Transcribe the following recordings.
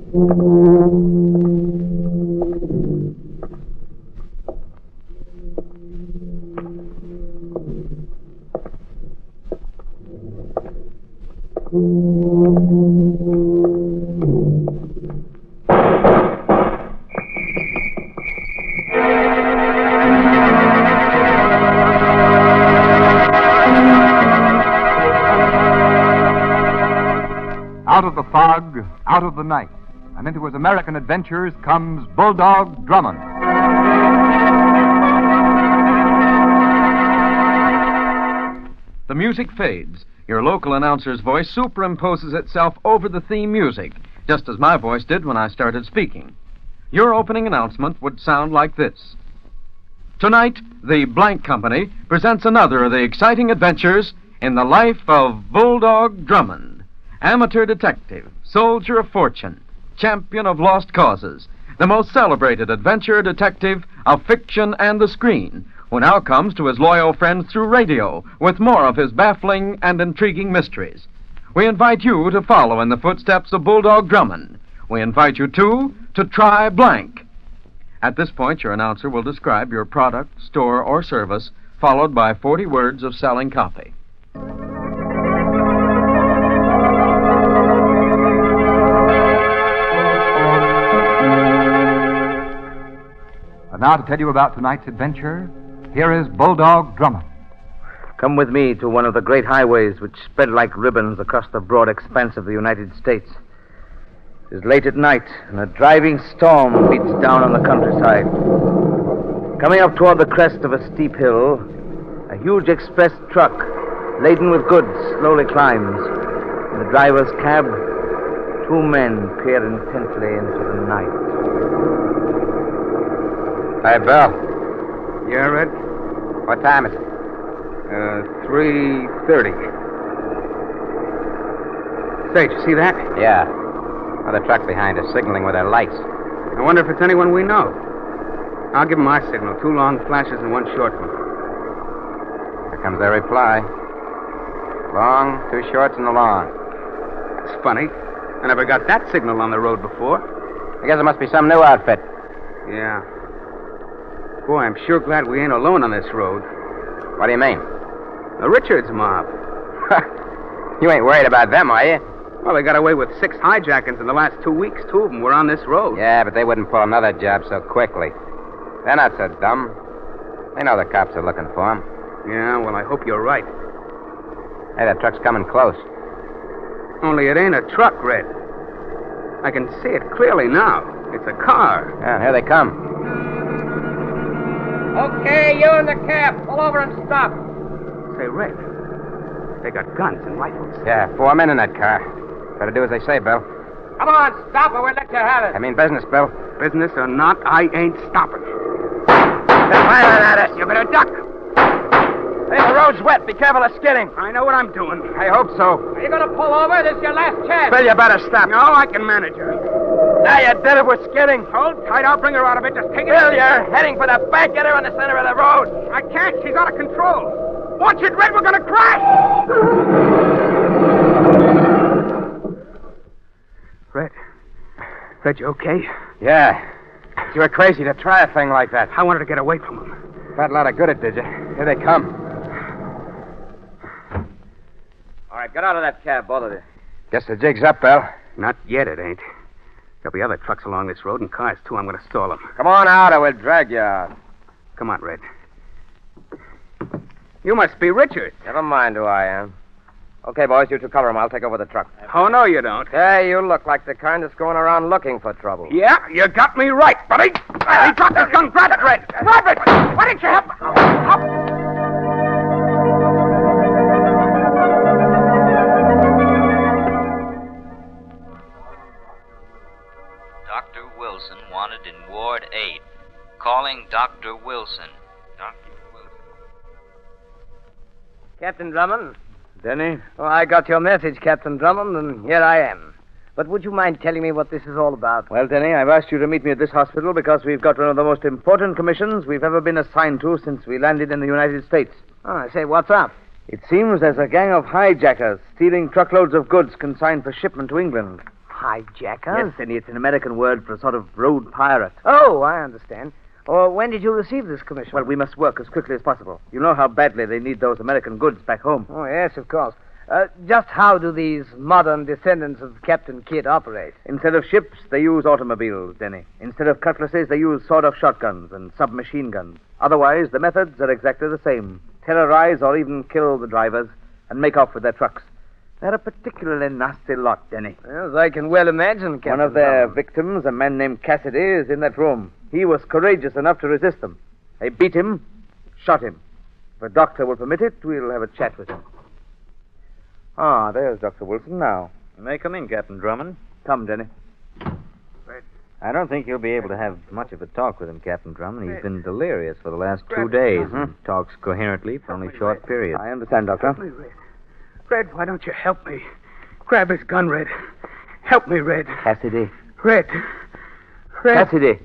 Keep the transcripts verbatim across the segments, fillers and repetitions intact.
Out of the fog, out of the night, and into his American adventures comes Bulldog Drummond. The music fades. Your local announcer's voice superimposes itself over the theme music, just as my voice did when I started speaking. Your opening announcement would sound like this. Tonight, the Blank Company presents another of the exciting adventures in the life of Bulldog Drummond. Amateur detective, soldier of fortune, champion of lost causes, the most celebrated adventure detective of fiction and the screen, who now comes to his loyal friends through radio with more of his baffling and intriguing mysteries. We invite you to follow in the footsteps of Bulldog Drummond. We invite you, too, to try Blank. At this point, your announcer will describe your product, store, or service, followed by forty words of selling copy. Now to tell you about tonight's adventure, here is Bulldog Drummond. Come with me to one of the great highways which spread like ribbons across the broad expanse of the United States. It is late at night, and a driving storm beats down on the countryside. Coming up toward the crest of a steep hill, a huge express truck laden with goods slowly climbs. In the driver's cab, two men peer intently into the night. Hey, Bill. Yeah, Red? What time is it? Uh, three thirty. Say, did you see that? Yeah. Another truck behind us, signaling with their lights. I wonder if it's anyone we know. I'll give them my signal. Two long flashes and one short one. Here comes their reply. Long, two shorts, and a long. It's funny. I never got that signal on the road before. I guess it must be some new outfit. Yeah. Boy, I'm sure glad we ain't alone on this road. What do you mean? The Richards mob. You ain't worried about them, are you? Well, they got away with six hijackings in the last two weeks. Two of them were on this road. Yeah, but they wouldn't pull another job so quickly. They're not so dumb. They know the cops are looking for them. Yeah, well, I hope you're right. Hey, that truck's coming close. Only it ain't a truck, Red. I can see it clearly now. It's a car. Yeah, here they come. Okay, you in the cab. Pull over and stop. Say, Red, they got guns and rifles. Yeah, four men in that car. Better do as they say, Bill. Come on, stop or we'll let you have it. I mean business, Bill. Business or not, I ain't stopping. They're firing at us. You better duck. Hey, the road's wet. Be careful of skidding. I know what I'm doing. I hope so. Are you going to pull over? This is your last chance. Bill, you better stop. No, I can manage her. Now you did it. We're skidding. Hold tight. I'll bring her out of it. Just take it. Bill, you're heading for the back. Get her in the center of the road. I can't. She's out of control. Watch it, Red. We're going to crash. Red. Red, you okay? Yeah. You were crazy to try a thing like that. I wanted to get away from him. Got a lot of good it did you. Here they come. All right, get out of that cab, both of you. Guess the jig's up, Bill. Not yet, it ain't. There'll be other trucks along this road and cars, too. I'm going to stall them. Come on out or we'll drag you out. Come on, Red. You must be Richard. Never mind who I am. Okay, boys, you two cover him. I'll take over the truck. Oh, no, you don't. Hey, you look like the kind that's going around looking for trouble. Yeah, you got me right, buddy. He dropped his gun. Grab it, Red. Grab it. Why didn't you help? Help. Doctor Wilson wanted in Ward eight. Calling Doctor Wilson. Doctor Wilson. Captain Drummond? Denny? Oh, I got your message, Captain Drummond, and here I am. But would you mind telling me what this is all about? Well, Denny, I've asked you to meet me at this hospital because we've got one of the most important commissions we've ever been assigned to since we landed in the United States. Oh, I say, what's up? It seems there's a gang of hijackers stealing truckloads of goods consigned for shipment to England. hijackers? Yes, Denny, it's an American word for a sort of road pirate. Oh, I understand. Or when did you receive this commission? Well, we must work as quickly as possible. You know how badly they need those American goods back home. Oh, yes, of course. Uh, just how do these modern descendants of Captain Kidd operate? Instead of ships, they use automobiles, Denny. Instead of cutlasses, they use sawed-off shotguns and submachine guns. Otherwise, the methods are exactly the same. Terrorize or even kill the drivers and make off with their trucks. They're a particularly nasty lot, Denny. Yes, I can well imagine, Captain. One of their Drummond. victims, a man named Cassidy, is in that room. He was courageous enough to resist them. They beat him, shot him. If a doctor will permit it, we'll have a chat with him. Ah, there's Doctor Wilson now. You may come in, Captain Drummond. Come, Denny. I don't think you'll be able to have much of a talk with him, Captain Drummond. He's been delirious for the last two days and talks coherently for only short periods. I understand, Doctor. Red. Red, why don't you help me? Grab his gun, Red. Help me, Red. Cassidy. Red. Red. Cassidy.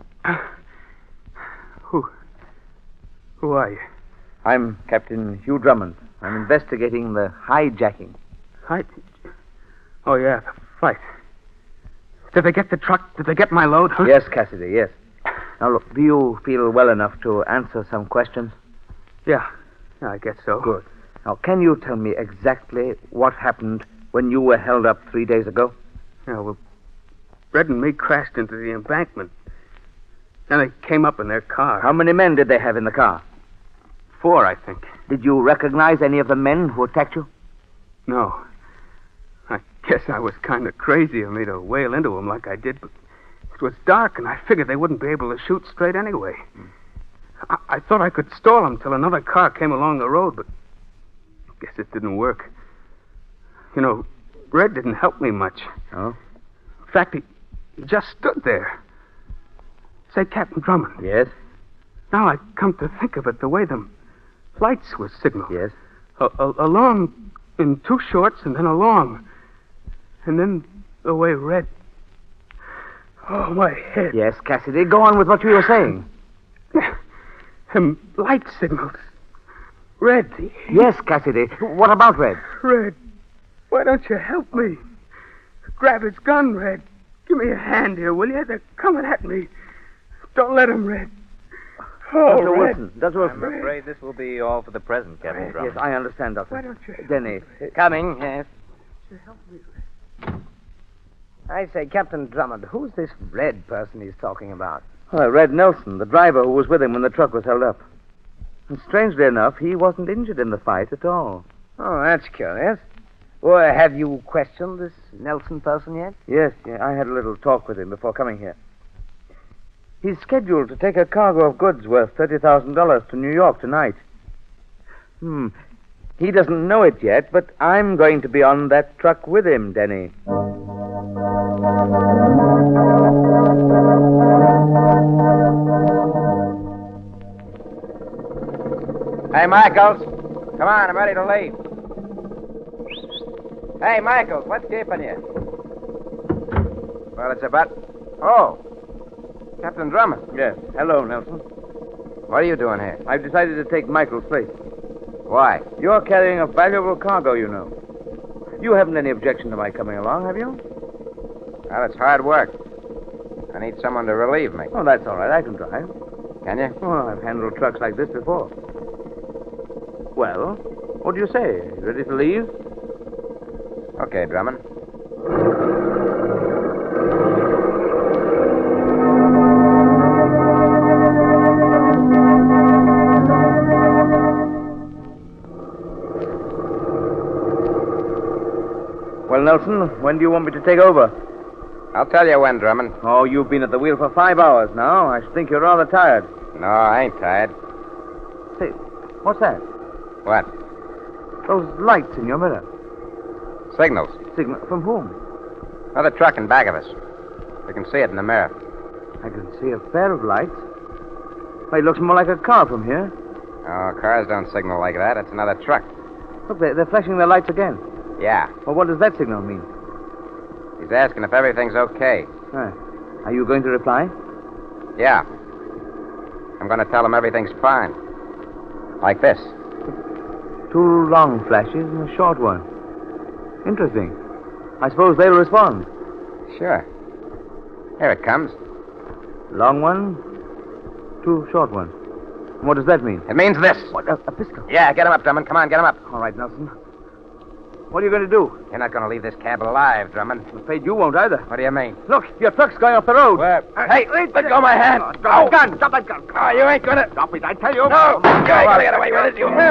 Who? Who are you? I'm Captain Hugh Drummond. I'm investigating the hijacking. I... Oh, yeah, the fight. Did they get the truck? Did they get my load? Huh? Yes, Cassidy, yes. Now, look, do you feel well enough to answer some questions? Yeah. Yeah, I guess so. Good. Now, can you tell me exactly what happened when you were held up three days ago? Yeah, well, Red and me crashed into the embankment. Then they came up in their car. How many men did they have in the car? Four, I think. Did you recognize any of the men who attacked you? No. I guess I was kind of crazy of me to wail into them like I did, but it was dark, and I figured they wouldn't be able to shoot straight anyway. Hmm. I, I thought I could stall them till another car came along the road, but I guess it didn't work. You know, Red didn't help me much. Oh? In fact, he, he just stood there. Say, Captain Drummond. Yes? Now I come to think of it, the way them lights were signaled. Yes? A, a, along in two shorts and then along. And then the way Red... Oh, my head. Yes, Cassidy, go on with what you were saying. Them light signals. Red. Yes, Cassidy. What about Red? Red, why don't you help me? Grab his gun, Red. Give me a hand here, will you? They're coming at me. Don't let him, Red. Oh, Doctor Red. Wilson. Doctor Wilson. I'm afraid this will be all for the present, Captain Yes, Drummond. I understand, Doctor. Why don't you help Denny. Coming, yes. Help me, I say, Captain Drummond, who's this Red person he's talking about? Oh, Red Nelson, the driver who was with him when the truck was held up. And strangely enough, he wasn't injured in the fight at all. Oh, that's curious. Well, have you questioned this Nelson person yet? Yes, yeah, I had a little talk with him before coming here. He's scheduled to take a cargo of goods worth thirty thousand dollars to New York tonight. Hmm. He doesn't know it yet, but I'm going to be on that truck with him, Denny. Hey, Michaels. Come on, I'm ready to leave. Hey, Michaels, what's keeping you? Well, it's about... Oh, Captain Drummond. Yes. Hello, Nelson. What are you doing here? I've decided to take Michael's place. Why? You're carrying a valuable cargo, you know. You haven't any objection to my coming along, have you? Well, it's hard work. I need someone to relieve me. Oh, that's all right. I can drive. Can you? Oh, I've handled trucks like this before. Well, what do you say? Ready to leave? Okay, Drummond. Well, Nelson, when do you want me to take over? I'll tell you when, Drummond. Oh, you've been at the wheel for five hours now. I should think you're rather tired. No, I ain't tired. Say, what's that? What? Those lights in your mirror. Signals. Signal from whom? Another truck in back of us. You can see it in the mirror. I can see a pair of lights. Why, it looks more like a car from here. Oh, cars don't signal like that. It's another truck. Look, they're, they're flashing their lights again. Yeah. Well, what does that signal mean? He's asking if everything's okay. Ah. Are you going to reply? Yeah. I'm going to tell him everything's fine. Like this. Two long flashes and a short one. Interesting. I suppose they'll respond. Sure. Here it comes. Long one, two short ones. What does that mean? It means this. What, a, a pistol? Yeah, get him up, Drummond. Come on, get him up. All right, Nelson. What are you going to do? You're not going to leave this cab alive, Drummond. I'm afraid you won't either. What do you mean? Look, your truck's going off the road. Where? Hey, let go of my hand. Oh, drop that gun. Drop that gun. Oh, you ain't gonna... Stop it, I tell you. No, you ain't gonna get away with it, you...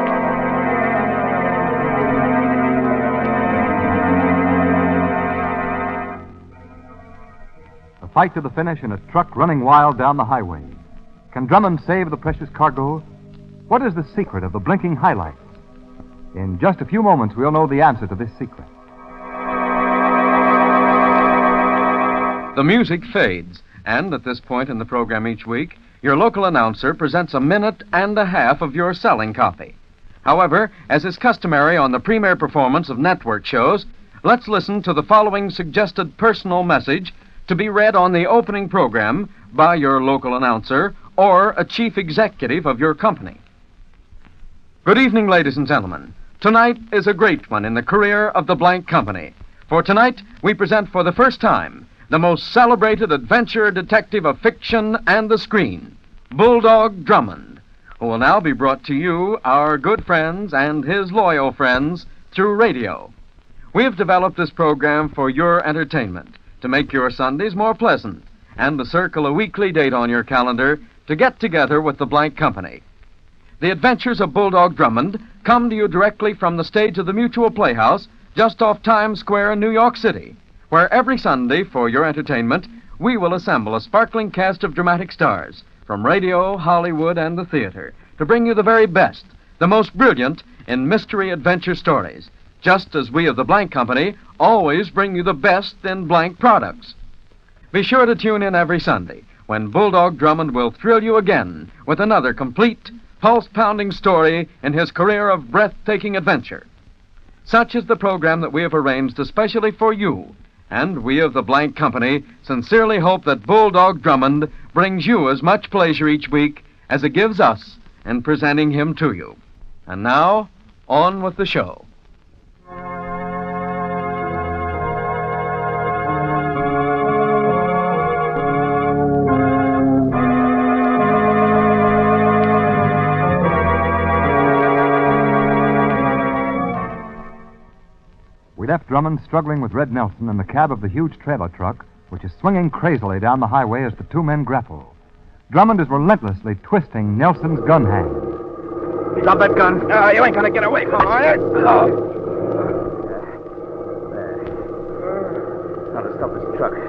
The fight to the finish in a truck running wild down the highway. Can Drummond save the precious cargo? What is the secret of the blinking highlights? In just a few moments, we'll know the answer to this secret. The music fades, and at this point in the program each week, your local announcer presents a minute and a half of your selling copy. However, as is customary on the premiere performance of network shows, let's listen to the following suggested personal message to be read on the opening program by your local announcer or a chief executive of your company. Good evening, ladies and gentlemen. Tonight is a great one in the career of the blank company. For tonight, we present for the first time the most celebrated adventure detective of fiction and the screen, Bulldog Drummond, who will now be brought to you, our good friends and his loyal friends, through radio. We have developed this program for your entertainment, to make your Sundays more pleasant, and to circle a weekly date on your calendar to get together with the blank company. The Adventures of Bulldog Drummond come to you directly from the stage of the Mutual Playhouse just off Times Square in New York City, where every Sunday, for your entertainment, we will assemble a sparkling cast of dramatic stars from radio, Hollywood, and the theater to bring you the very best, the most brilliant in mystery adventure stories, just as we of the blank company always bring you the best in blank products. Be sure to tune in every Sunday when Bulldog Drummond will thrill you again with another complete, pulse-pounding story in his career of breathtaking adventure. Such is the program that we have arranged especially for you, and we of the blank company sincerely hope that Bulldog Drummond brings you as much pleasure each week as it gives us in presenting him to you. And now, on with the show. We left Drummond struggling with Red Nelson in the cab of the huge trailer truck, which is swinging crazily down the highway as the two men grapple. Drummond is relentlessly twisting Nelson's gun hand. Drop that gun. No, you ain't gonna get away from it. Oh. There. Now to stop this truck.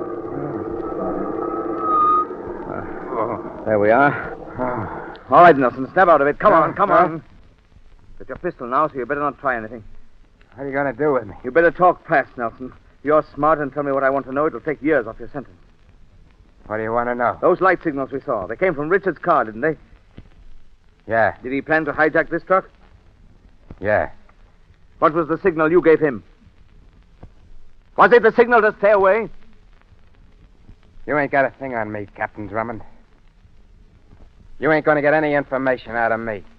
Uh, there we are. All right, Nelson, snap out of it. Come on, come on. Got your pistol now, so you better not try anything. What are you gonna do with me? You better talk fast, Nelson. If you're smart and tell me what I want to know, it'll take years off your sentence. What do you want to know? Those light signals we saw, they came from Richard's car, didn't they? Yeah, Did he plan to hijack this truck? yeah. What was the signal you gave him? Was it the signal to stay away? You ain't got a thing on me, Captain Drummond. You ain't gonna get any information out of me.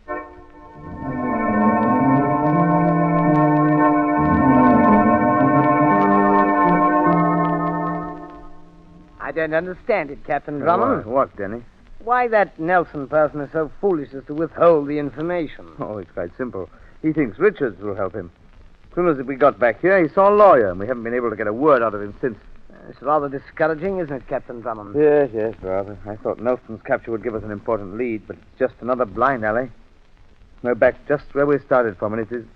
I don't understand it, Captain Drummond. What, what, Denny? Why that Nelson person is so foolish as to withhold the information. Oh, it's quite simple. He thinks Richards will help him. As soon as we got back here, he saw a lawyer, and we haven't been able to get a word out of him since. It's rather discouraging, isn't it, Captain Drummond? Yes, yes, rather. I thought Nelson's capture would give us an important lead, but it's just another blind alley. We're back just where we started from, and it is...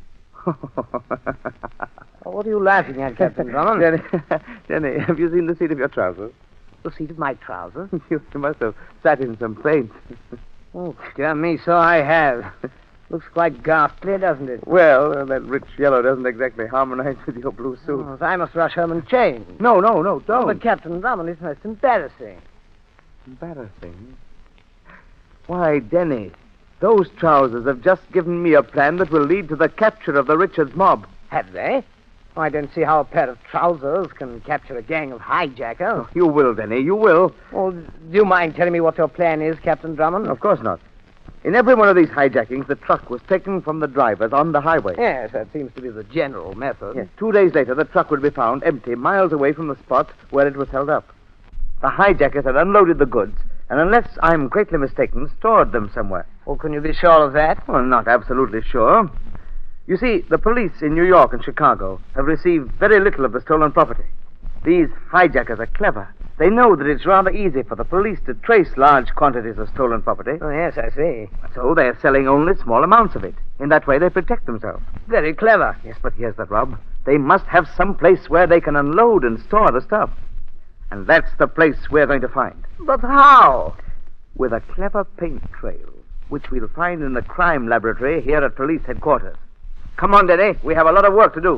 Oh, what are you laughing at, Captain Drummond? Denny, Denny, have you seen the seat of your trousers? The seat of my trousers? you, you must have sat in some paint. Oh, dear me, so I have. Looks quite ghastly, doesn't it? Well, uh, that rich yellow doesn't exactly harmonize with your blue suit. Oh, I must rush home and change. No, no, no, don't. Oh, but Captain Drummond, it's most embarrassing. Embarrassing? Why, Denny, those trousers have just given me a plan that will lead to the capture of the Richards mob. Have they? Oh, I don't see how a pair of trousers can capture a gang of hijackers. Oh, you will, Denny, you will. Oh, do you mind telling me what your plan is, Captain Drummond? Of course not. In every one of these hijackings, the truck was taken from the drivers on the highway. Yes, that seems to be the general method. Yes. Two days later, the truck would be found empty miles away from the spot where it was held up. The hijackers had unloaded the goods, and unless I'm greatly mistaken, stored them somewhere. Well, can you be sure of that? Well, not absolutely sure. You see, the police in New York and Chicago have received very little of the stolen property. These hijackers are clever. They know that it's rather easy for the police to trace large quantities of stolen property. Oh, yes, I see. So they are selling only small amounts of it. In that way, they protect themselves. Very clever. Yes, but here's the rub. They must have some place where they can unload and store the stuff. And that's the place we're going to find. But how? With a clever paint trail, which we'll find in the crime laboratory here at police headquarters. Come on, Denny. We have a lot of work to do.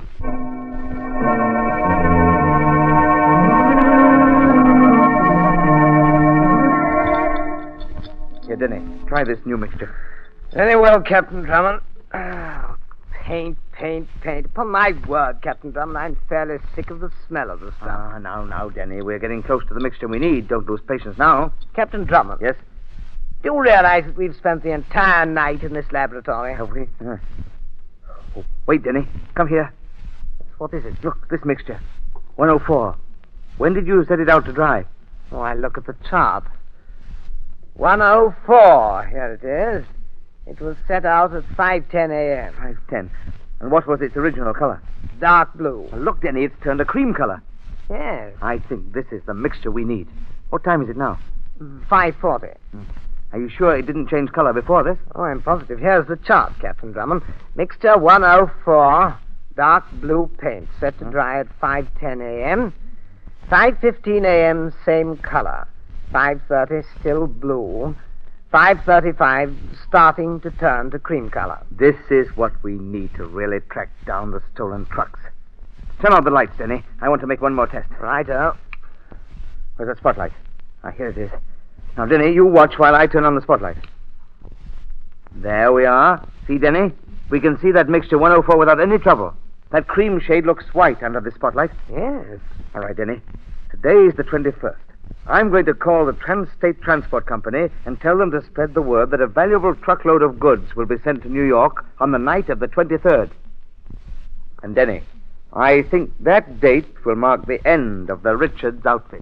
Here, Denny, try this new mixture. Very well, Captain Drummond. Oh, paint, paint, paint. Upon my word, Captain Drummond, I'm fairly sick of the smell of the stuff. Ah, now, now, Denny, we're getting close to the mixture we need. Don't lose patience now. Captain Drummond. Yes? Do you realize that we've spent the entire night in this laboratory? Have we? Uh. Oh, wait, Denny. Come here. What is it? Look, this mixture. one oh four. When did you set it out to dry? Oh, I look at the chart. one oh four. Here it is. It was set out at five ten a.m. five ten. And what was its original color? Dark blue. Well, look, Denny, it's turned a cream color. Yes. I think this is the mixture we need. What time is it now? five forty. Hmm. Are you sure it didn't change color before this? Oh, I'm positive. Here's the chart, Captain Drummond. Mixture one oh four, dark blue paint, set to dry at five ten a.m. five fifteen a.m., same color. five thirty, still blue. five thirty-five, starting to turn to cream color. This is what we need to really track down the stolen trucks. Turn on the lights, Denny. I want to make one more test. Righto. Where's that spotlight? Ah, here it is. Now, Denny, you watch while I turn on the spotlight. There we are. See, Denny? We can see that mixture one oh four without any trouble. That cream shade looks white under the spotlight. Yes. All right, Denny. Today is the twenty-first. I'm going to call the Trans-State Transport Company and tell them to spread the word that a valuable truckload of goods will be sent to New York on the night of the twenty-third. And, Denny, I think that date will mark the end of the Richards outfit.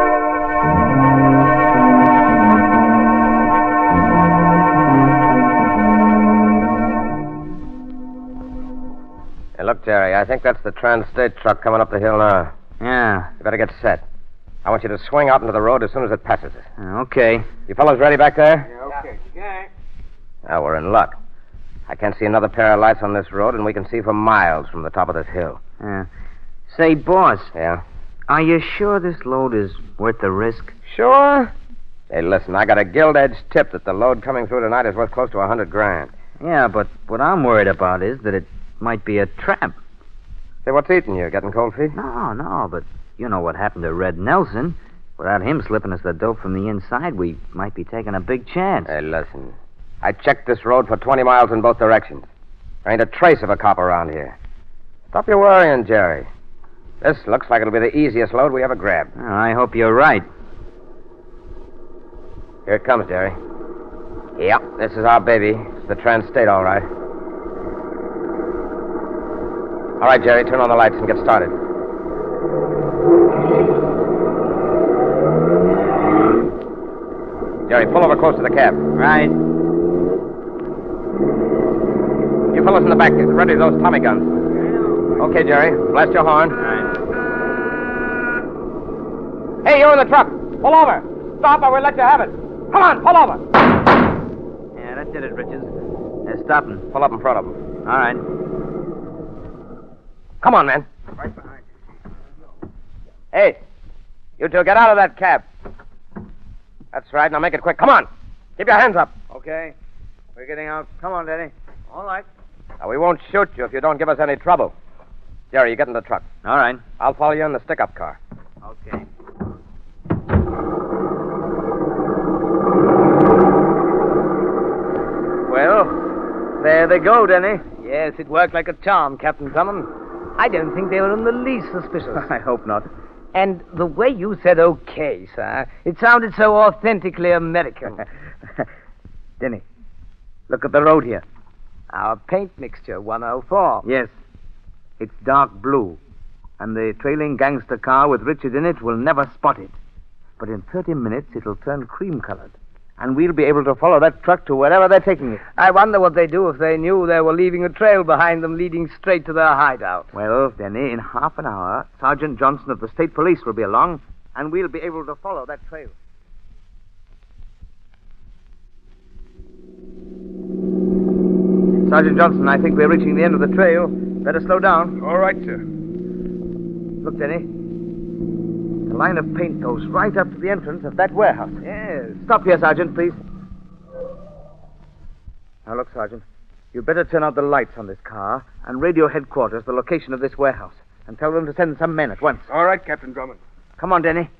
Hey, look, Jerry, I think that's the Trans-State truck coming up the hill now. Yeah. You better get set. I want you to swing out into the road as soon as it passes it. Okay. You fellows ready back there? Yeah, okay. Okay. Now, we're in luck. I can't see another pair of lights on this road, and we can see for miles from the top of this hill. Yeah. Say, boss, Yeah? are you sure this load is worth the risk? Sure. Hey, listen, I got a gilt-edged tip that the load coming through tonight is worth close to a hundred grand. Yeah, but what I'm worried about is that it might be a trap. Say, what's eating you? Getting cold feet? No, no, but you know what happened to Red Nelson. Without him slipping us the dope from the inside, we might be taking a big chance. Hey, listen. I checked this road for twenty miles in both directions. There ain't a trace of a cop around here. Stop your worrying, Jerry. This looks like it'll be the easiest load we ever grabbed. Oh, I hope you're right. Here it comes, Jerry. Yep, this is our baby. It's the Trans-State, all right. All right, Jerry, turn on the lights and get started. Jerry, pull over close to the cab. Right. You fellas in the back, get ready with those Tommy guns. Okay, Jerry, blast your horn. Right. Hey, you in the truck. Pull over. Stop or we'll let you have it. Come on, pull over. Yeah, that did it, Richards. They're stopping. Pull up in front of them. All right. Come on, man. Right behind you. Hey, you two get out of that cab. That's right. Now make it quick. Come on. Keep your hands up. Okay. We're getting out. Come on, Denny. All right. Now, we won't shoot you if you don't give us any trouble. Jerry, you get in the truck. All right. I'll follow you in the stick-up car. Okay. Well, there they go, Denny. Yes, it worked like a charm, Captain Drummond. I don't think they were in the least suspicious. I hope not. And the way you said okay, sir, it sounded so authentically American. Denny, Look at the road here. Our paint mixture, one oh four. Yes. It's dark blue. And the trailing gangster car with Richard in it will never spot it. But in thirty minutes, it'll turn cream-colored. And we'll be able to follow that truck to wherever they're taking it. I wonder what they'd do if they knew they were leaving a trail behind them leading straight to their hideout. Well, Denny, in half an hour, Sergeant Johnson of the State Police will be along, and we'll be able to follow that trail. Sergeant Johnson, I think we're reaching the end of the trail. Better slow down. All right, sir. Look, Denny. The line of paint goes right up to the entrance of that warehouse. Yes. Stop here, Sergeant, please. Now, look, Sergeant. You'd better turn out the lights on this car and radio headquarters the location of this warehouse and tell them to send some men at once. All right, Captain Drummond. Come on, Denny.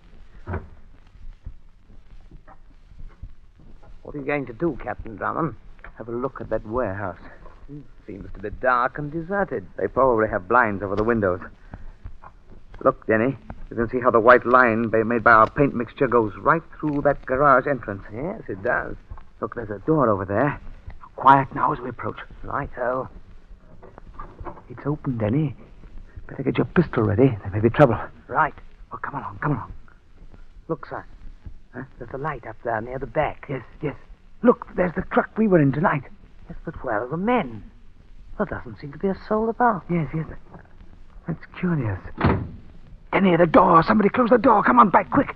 What are you going to do, Captain Drummond? Have a look at that warehouse. Seems to be dark and deserted. They probably have blinds over the windows. Look, Denny. You can see how the white line made by our paint mixture goes right through that garage entrance. Yes, it does. Look, there's a door over there. Quiet now as we approach. Righto. It's open, Denny. Better get your pistol ready. There may be trouble. Right. Oh, come along, come along. Look, son. Huh? There's a light up there near the back. Yes, yes. Look, there's the truck we were in tonight. Yes, but where are the men? There doesn't seem to be a soul about. Yes, yes. That's curious. Denny, the door. Somebody close the door. Come on, back, quick.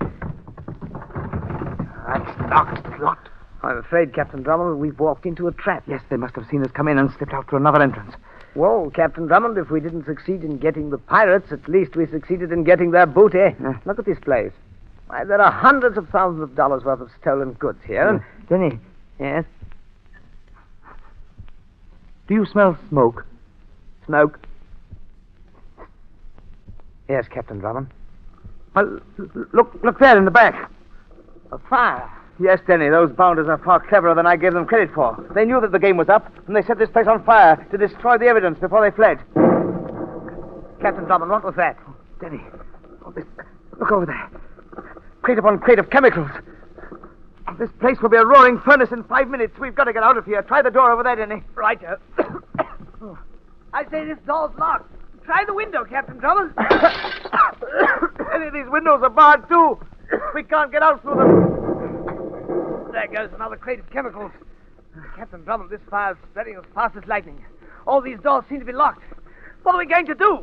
That's locked. It's locked. I'm afraid, Captain Drummond, we've walked into a trap. Yes, they must have seen us come in and slipped out through another entrance. Well, Captain Drummond, if we didn't succeed in getting the pirates, at least we succeeded in getting their booty. Yeah. Look at this place. Why, there are hundreds of thousands of dollars worth of stolen goods here. And... Denny. Yes? Do you smell smoke? Smoke? Yes, Captain Drummond. Well, look, look there in the back. A fire. Yes, Denny, those bounders are far cleverer than I gave them credit for. They knew that the game was up, and they set this place on fire to destroy the evidence before they fled. Captain Drummond, what was that? Oh, Denny, oh, this, look over there. Crate upon crate of chemicals. This place will be a roaring furnace in five minutes. We've got to get out of here. Try the door over there, Denny. Right. Uh, I say this door's locked. Try the window, Captain Drummond. Denny, these windows are barred, too. We can't get out through them. There goes another crate of chemicals. Captain Drummond, this fire's spreading as fast as lightning. All these doors seem to be locked. What are we going to do?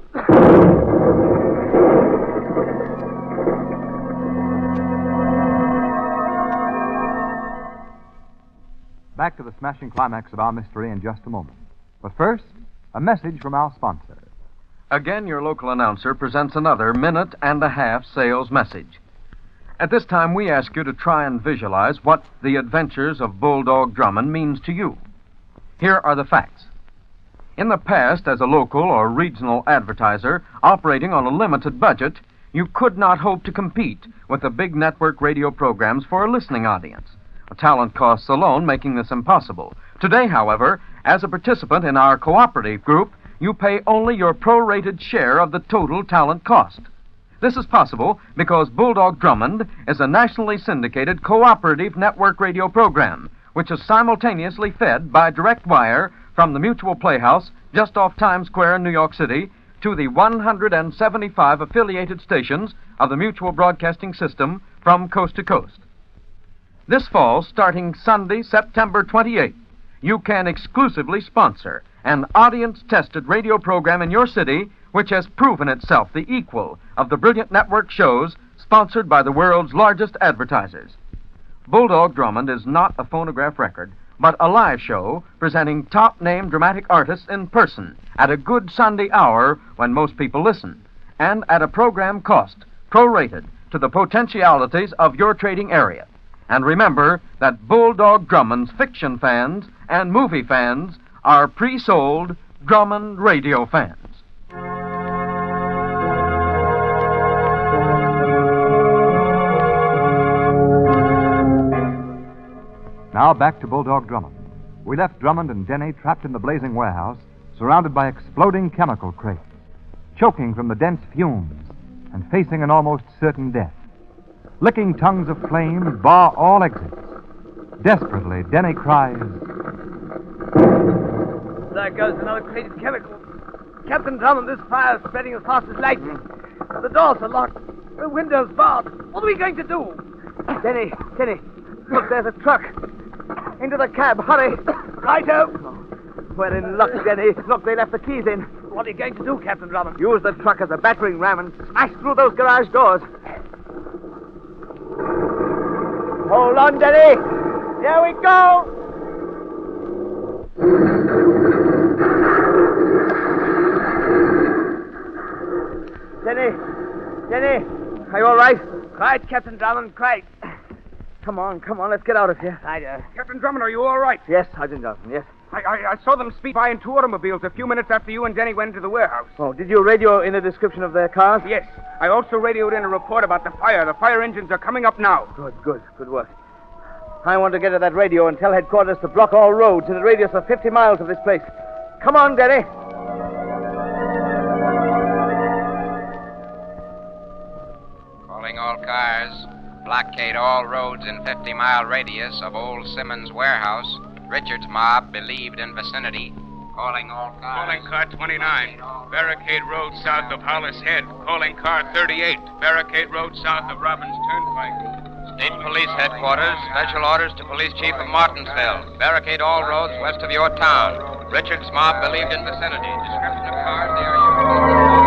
Back to the smashing climax of our mystery in just a moment. But first, a message from our sponsor. Again, your local announcer presents another minute and a half sales message. At this time, we ask you to try and visualize what the adventures of Bulldog Drummond means to you. Here are the facts. In the past, as a local or regional advertiser operating on a limited budget, you could not hope to compete with the big network radio programs for a listening audience. Talent costs alone making this impossible. Today, however, as a participant in our cooperative group, you pay only your prorated share of the total talent cost. This is possible because Bulldog Drummond is a nationally syndicated cooperative network radio program, which is simultaneously fed by direct wire from the Mutual Playhouse just off Times Square in New York City to the one hundred seventy-five affiliated stations of the Mutual Broadcasting System from coast to coast. This fall, starting Sunday, September twenty-eighth, you can exclusively sponsor an audience-tested radio program in your city which has proven itself the equal of the brilliant network shows sponsored by the world's largest advertisers. Bulldog Drummond is not a phonograph record, but a live show presenting top-name dramatic artists in person at a good Sunday hour when most people listen, and at a program cost prorated to the potentialities of your trading area. And remember that Bulldog Drummond's fiction fans and movie fans are pre-sold Drummond radio fans. Now back to Bulldog Drummond. We left Drummond and Denny trapped in the blazing warehouse, surrounded by exploding chemical crates, choking from the dense fumes and facing an almost certain death. Licking tongues of flame bar all exits. Desperately, Denny cries, there goes another crated chemical. Captain Drummond, this fire is spreading as fast as lightning. The doors are locked. The windows barred. What are we going to do? Denny, Denny, look, there's a truck. Into the cab, hurry. Righto. We're in luck, Denny. Look, they left the keys in. What are you going to do, Captain Drummond? Use the truck as a battering ram and smash through those garage doors. Hold on, Denny. Here we go. Denny, Denny, are you all right? Quite, Captain Drummond, quite. Come on, come on, let's get out of here. I, uh... Captain Drummond, are you all right? Yes, Sergeant Johnson, yes. I, I, I saw them speed by in two automobiles a few minutes after you and Denny went into the warehouse. Oh, did you radio in a description of their cars? Yes. I also radioed in a report about the fire. The fire engines are coming up now. Good, good, good work. I want to get to that radio and tell headquarters to block all roads in a radius of fifty miles of this place. Come on, Denny. Calling all cars. Blockade all roads in fifty-mile radius of Old Simmons Warehouse. Richards mob believed in vicinity. Calling all cars. Calling car twenty-nine. Barricade Road south of Hollis Head. Calling car thirty-eight. Barricade Road south of Robbins Turnpike. State Police Headquarters. Special orders to Police Chief of Martinsville. Barricade all roads west of your town. Richards mob believed in vicinity. Description of cars they are using.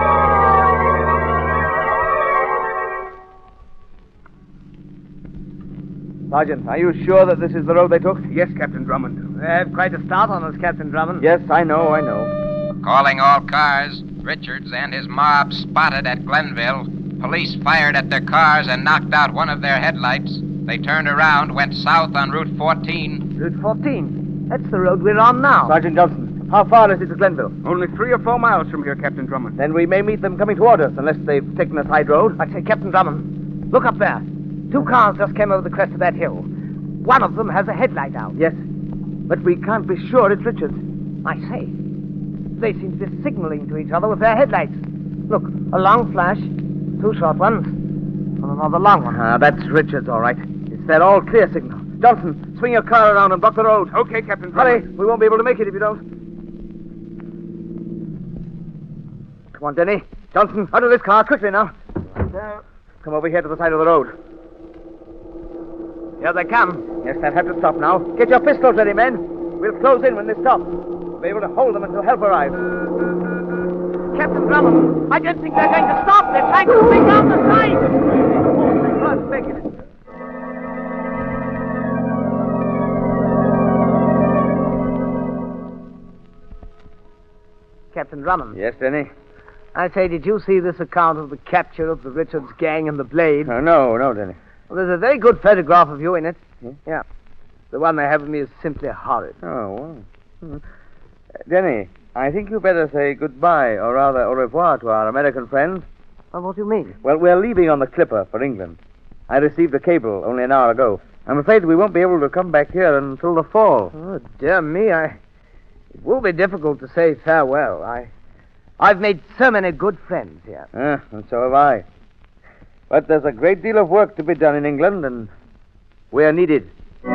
Sergeant, are you sure that this is the road they took? Yes, Captain Drummond. They have quite a start on us, Captain Drummond. Yes, I know, I know. Calling all cars. Richards and his mob spotted at Glenville. Police fired at their cars and knocked out one of their headlights. They turned around, went south on Route fourteen. Route fourteen? That's the road we're on now. Sergeant Johnson, how far is it to Glenville? Only three or four miles from here, Captain Drummond. Then we may meet them coming toward us, unless they've taken a side road. I say, Captain Drummond, look up there. Two cars just came over the crest of that hill. One of them has a headlight out. Yes, but we can't be sure it's Richards. I say, they seem to be signaling to each other with their headlights. Look, a long flash, two short ones, and another long one. Ah, that's Richards, all right. It's their all-clear signal. Johnson, swing your car around and block the road. Okay, Captain Hurry, Drummond. we won't be able to make it if you don't. Come on, Denny. Johnson, out of this car, quickly now. Come over here to the side of the road. Here they come. Yes, they'll have to stop now. Get your pistols ready, men. We'll close in when they stop. We'll be able to hold them until help arrives. Captain Drummond, I don't think they're going to stop. They're trying to swing down the side. Oh, thank you. Captain Drummond. Yes, Denny? I say, did you see this account of the capture of the Richards gang and the Blade? Uh, no, no, Denny. Well, there's a very good photograph of you in it. Hmm? Yeah. The one they have of me is simply horrid. Oh, well. Hmm. Uh, Denny, I think you better say goodbye, or rather au revoir, to our American friends. Well, what do you mean? Well, we're leaving on the Clipper for England. I received a cable only an hour ago. I'm afraid we won't be able to come back here until the fall. Oh, dear me, I... It will be difficult to say farewell. I... I've made so many good friends here. Ah, and so have I. But there's a great deal of work to be done in England, and we're needed.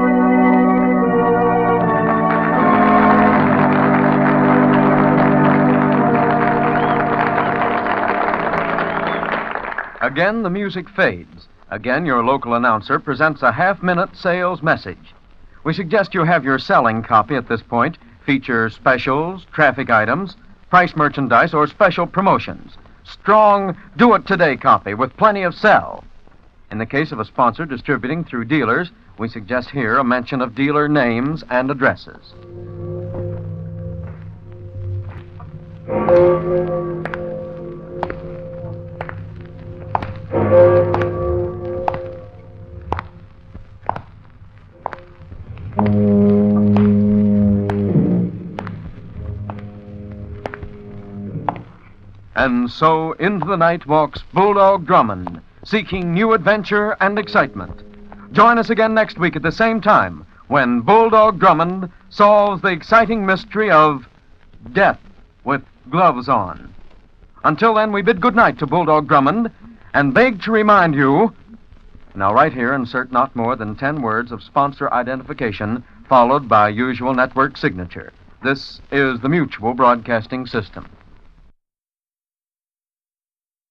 Again, the music fades. Again, your local announcer presents a half-minute sales message. We suggest you have your selling copy at this point feature specials, traffic items, price merchandise, or special promotions. Strong, do-it-today copy with plenty of sell. In the case of a sponsor distributing through dealers, we suggest here a mention of dealer names and addresses. And so into the night walks Bulldog Drummond, seeking new adventure and excitement. Join us again next week at the same time when Bulldog Drummond solves the exciting mystery of death with gloves on. Until then, we bid good night to Bulldog Drummond and beg to remind you... Now, right here, insert not more than ten words of sponsor identification, followed by usual network signature. This is the Mutual Broadcasting System.